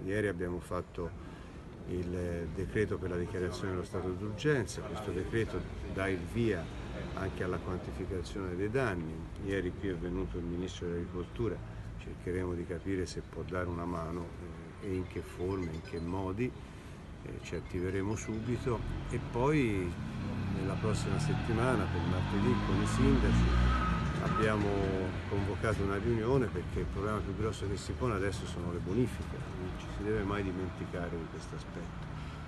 Ieri abbiamo fatto il decreto per la dichiarazione dello stato d'urgenza, questo decreto dà il via anche alla quantificazione dei danni. Ieri qui è venuto il Ministro dell'Agricoltura, cercheremo di capire se può dare una mano e in che forme, in che modi, ci attiveremo subito e poi nella prossima settimana, per martedì, con i sindaci abbiamo convocato una riunione perché il problema più grosso che si pone adesso sono le bonifiche, non ci si deve mai dimenticare di questo aspetto.